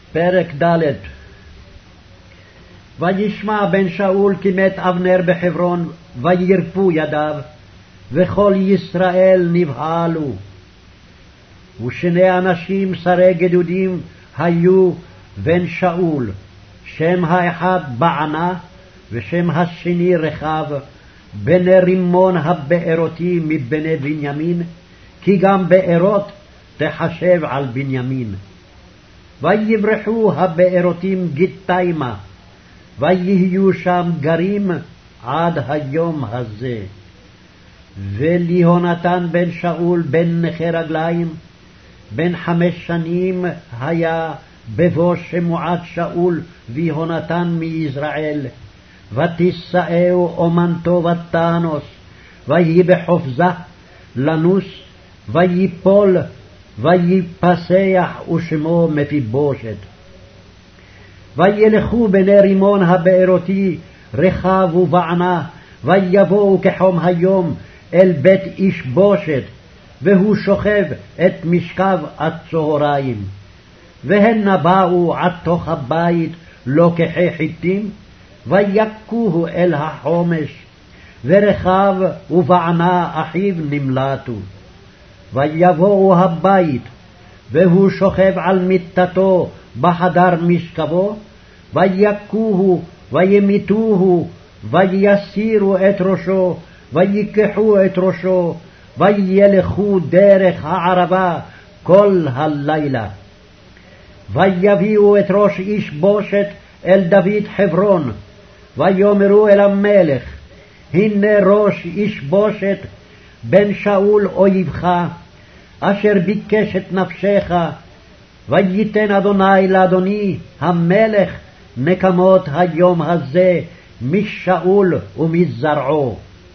פרק ד'. וישמע בן שאול כי מת אבנר בחברון, וירפו ידיו, וכל ישראל נבהלו. ושני אנשים שרי גדודים היו בן שאול, שם האחד בענה, ושם השני רחב, בני רימון הבארותי מבני בנימין, כי גם בארות תחשב על בנימין. ויברחו הבארותים גיתיימה, ויהיו שם גרים עד היום הזה. וליהונתן בן שאול בן נכה רגליים, בן 5 שנים היה בבוא שמועת שאול ויהונתן מיזרעאל, ותישאהו אומנתו ותאנוס, ויהי בחופזה לנוס, ויפול, ויפסח, ושמו מפיבושת. וילכו בני רימון הבארותי רחב ובענה, ויבואו כחום היום אל בית איש בושת, והוא שוכב את משכב הצהריים. והנה באו עד תוך הבית לוקחי חיטים, ויכוהו אל החומש, ורחב ובענה אחיו נמלטו. ויבואו הבית, והוא שוכב על מיטתו בחדר משכבו, ויכוהו וימיתוהו, ויסירו את ראשו, ויקחו את ראשו, וילכו דרך הערבה כל הלילה. ויביאו את ראש איש בושת אל דוד חברון, ויאמרו אל המלך, הנה ראש איש בושת בן שאול אויבך, אשר ביקש את נפשך, וייתן אדוני לאדוני המלך נקמות היום הזה משאול ומזרעו.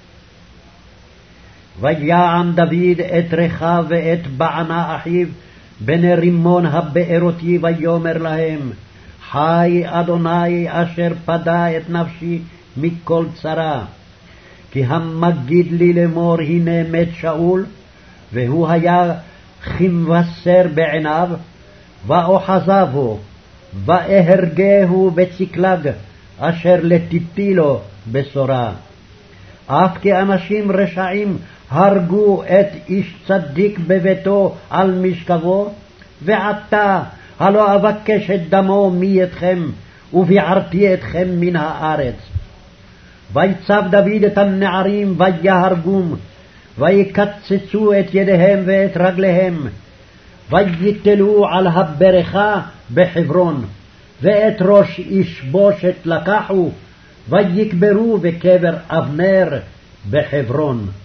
ויען דוד את רחב ואת בענה אחיו בני רימון הבארותי, ויאמר להם, חי אדוני אשר פדה את נפשי מכל צרה, כי המגיד לי לאמור, הנה מת שאול, והוא היה כמבשר בעיניו, ואוחזבו, ואהרגהו בצקלג, אשר לתיתי לו בשורה. אף כי אנשים רשעים הרגו את איש צדיק בביתו על משכבו, ועתה הלא אבקש את דמו מידכם, וביערתי אתכם מן הארץ. ויצב דוד את הנערים ויהרגום, ויקצצו את ידיהם ואת רגליהם, ויתלו על הברכה בחברון, ואת ראש איש בושת לקחו, ויקברו בקבר אבנר בחברון.